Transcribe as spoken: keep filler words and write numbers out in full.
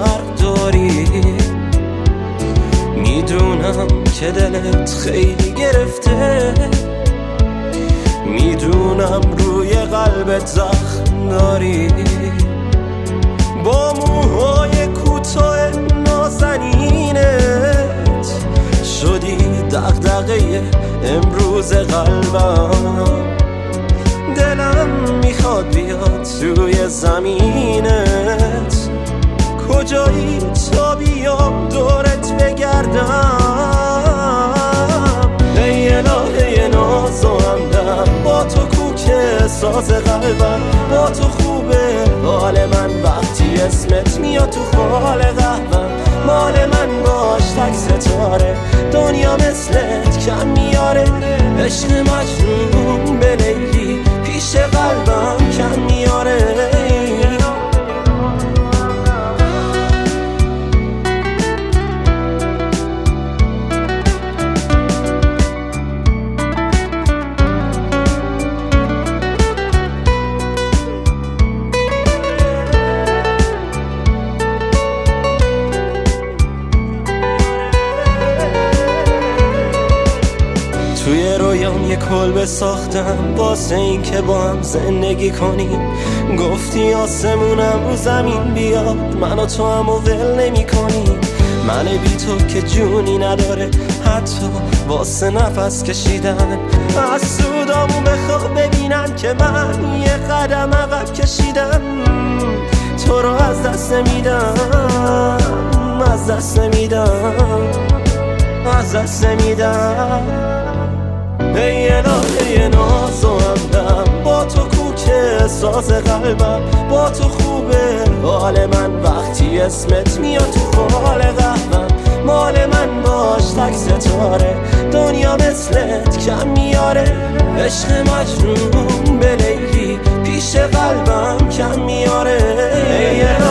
فرق داری. میدونم که دلت خیلی گرفته، میدونم روی قلبت زخم داری. با موهای کوتاه نازنینت شدی دغدغه امروز قلبم. دلم میخواد بیاد توی زمینت، کجایی تا بیام دورت بگردم. ای الهه ناز و همدم، با تو کوک ساز قلبم. با تو خوبه حال من وقتی اسمت میاد تو فال قهوم. مال من باش تک ستاره، دنیا مثلت کم میاره. عشق مجنون به لیلی پیش قلبم کم میاره. توی رویام یه کلبه ساختم واسه این که با هم زندگی کنیم. گفتی آسمونم رو زمین بیاد، من و تو هم و ول نمی کنیم. من بی تو که جونی نداره حتی واسه نفس کشیدن. از سودامو بخواه ببینن که من یه قدم عقب کشیدم. تو رو از دست نمیدم، از دست نمیدم، از دست نمیدم. ای الهه ناز و همدم، با تو کوک ساز قلبم. با تو خوبه حال من وقتی اسمت میاد تو فال قهوم. مال من باش تک ستاره، دنیا مثلت کم میاره. عشق مجنون به لیلی پیش قلبم کم میاره.